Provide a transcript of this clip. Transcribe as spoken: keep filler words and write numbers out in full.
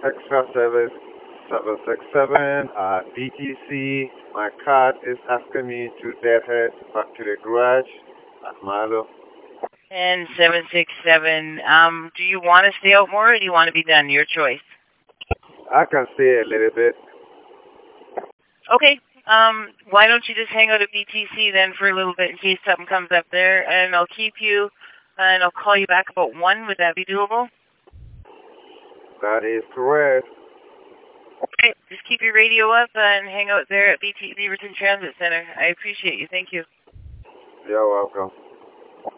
extra service seven six seven at B T C. My card is asking me to deadhead back to the garage at Milo. And seven six seven, um, do you want to stay out more or do you want to be done? Your choice. I can stay a little bit. Okay. Um, why don't you just hang out at B T C then for a little bit in case something comes up there, and I'll keep you, and I'll call you back about one. Would that be doable? That is correct. Okay. Just keep your radio up and hang out there at B T Beaverton Transit Center. I appreciate you. Thank you. You're welcome.